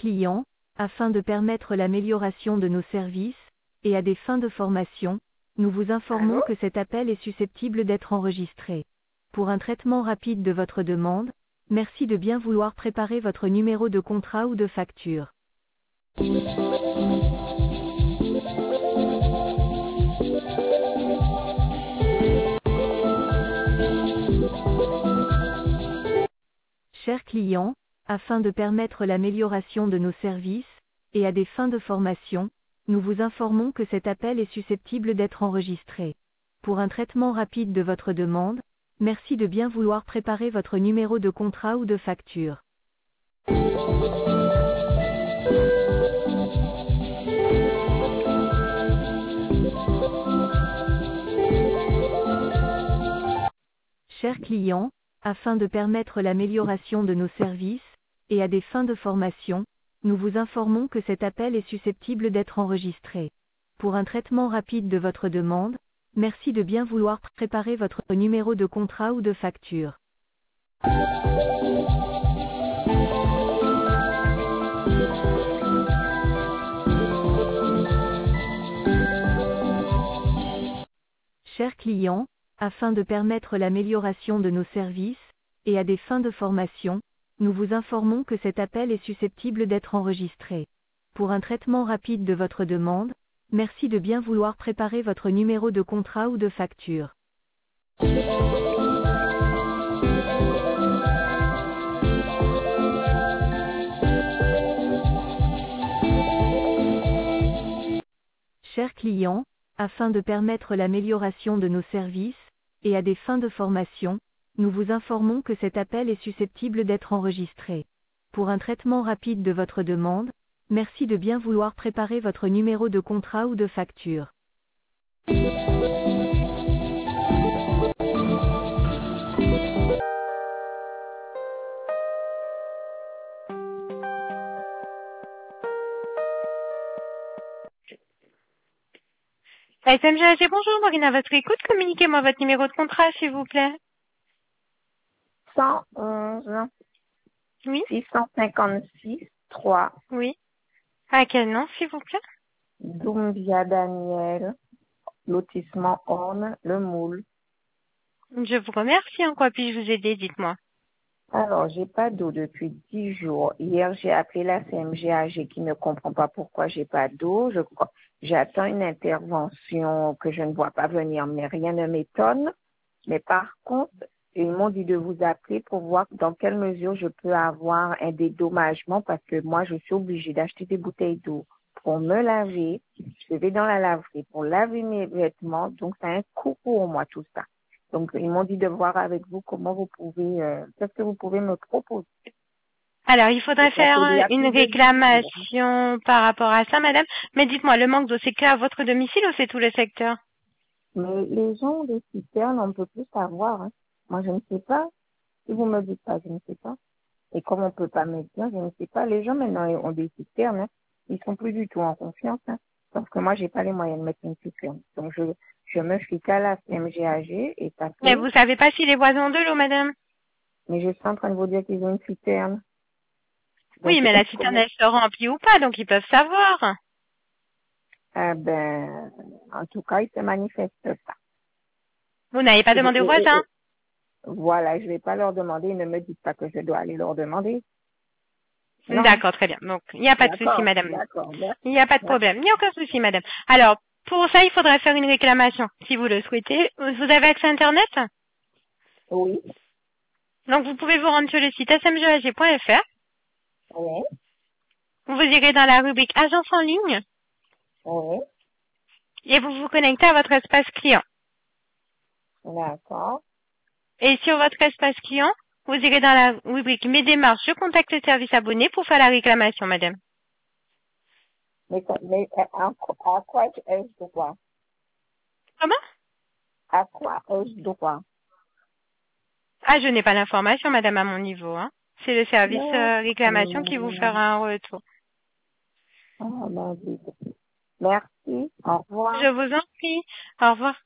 client, afin de permettre l'amélioration de nos services, et à des fins de formation, nous vous informons que cet appel est susceptible d'être enregistré. Pour un traitement rapide de votre demande, merci de bien vouloir préparer votre numéro de contrat ou de facture. Chers clients, afin de permettre l'amélioration de nos services, et à des fins de formation, nous vous informons que cet appel est susceptible d'être enregistré. Pour un traitement rapide de votre demande, merci de bien vouloir préparer votre numéro de contrat ou de facture. Chers clients, afin de permettre l'amélioration de nos services, et à des fins de formation, nous vous informons que cet appel est susceptible d'être enregistré. Pour un traitement rapide de votre demande, merci de bien vouloir préparer votre numéro de contrat ou de facture. Chers clients, afin de permettre l'amélioration de nos services, et à des fins de formation, nous vous informons que cet appel est susceptible d'être enregistré. Pour un traitement rapide de votre demande, merci de bien vouloir préparer votre numéro de contrat ou de facture. Chers clients, afin de permettre l'amélioration de nos services, et à des fins de formation, nous vous informons que cet appel est susceptible d'être enregistré. Pour un traitement rapide de votre demande, merci de bien vouloir préparer votre numéro de contrat ou de facture. SMGAG, bonjour, Maureen à votre écoute. Communiquez-moi votre numéro de contrat, s'il vous plaît. 111 Oui, 656 3 oui. À quel nom, s'il vous plaît? Doumbia Daniel, lotissement Orne, Le Moule. Je vous remercie. En quoi puis-je vous aider? Dites-moi. Alors, j'ai pas d'eau depuis 10 jours. Hier, j'ai appelé la CMGAG qui ne comprend pas pourquoi j'ai pas d'eau. J'attends une intervention que je ne vois pas venir, mais rien ne m'étonne. Mais par contre, ils m'ont dit de vous appeler pour voir dans quelle mesure je peux avoir un dédommagement parce que moi, je suis obligée d'acheter des bouteilles d'eau pour me laver. Je vais dans la laverie pour laver mes vêtements. Donc, c'est un coût pour moi, tout ça. Donc, ils m'ont dit de voir avec vous comment vous pouvez, qu'est-ce que vous pouvez me proposer. Alors, il faudrait faire une réclamation par rapport à ça, madame. Mais dites-moi, le manque d'eau, c'est qu'à votre domicile ou c'est tout le secteur? Mais les gens ont des citernes, on ne peut plus savoir. Hein. Moi, je ne sais pas. Si vous me dites pas, je ne sais pas. Et comme on ne peut pas me dire, je ne sais pas. Les gens maintenant ont des citernes. Hein. Ils sont plus du tout en confiance. Hein. Parce que moi, j'ai pas les moyens de mettre une citerne. Donc, je me fie qu'à la CMGAG et ça fait. Mais vous savez pas si les voisins ont de l'eau, madame? Mais je suis en train de vous dire qu'ils ont une citerne. Donc, Oui, mais la citerne, elle se remplit ou pas, donc ils peuvent savoir. En tout cas, ils se manifestent pas. Vous n'avez pas demandé aux voisins? Voilà, je vais pas leur demander. Ne me dites pas que je dois aller leur demander. D'accord, très bien. Donc, il n'y a pas de souci, madame. Il n'y a pas de problème. Il n'y a aucun souci, madame. Alors, pour ça, il faudrait faire une réclamation, si vous le souhaitez. Vous avez accès à Internet? Oui. Donc, vous pouvez vous rendre sur le site smgag.fr. Oui. Vous irez dans la rubrique Agence en ligne. Oui. Et vous vous connectez à votre espace client. D'accord. Et sur votre espace client, vous irez dans la rubrique Mes démarches, je contacte le service abonné pour faire la réclamation, madame. Mais à quoi ai-je droit? Comment? À quoi ai-je droit? Ah, je n'ai pas l'information, madame, à mon niveau. Hein. C'est le service réclamation qui vous fera un retour. Merci. Au revoir. Je vous en prie. Au revoir.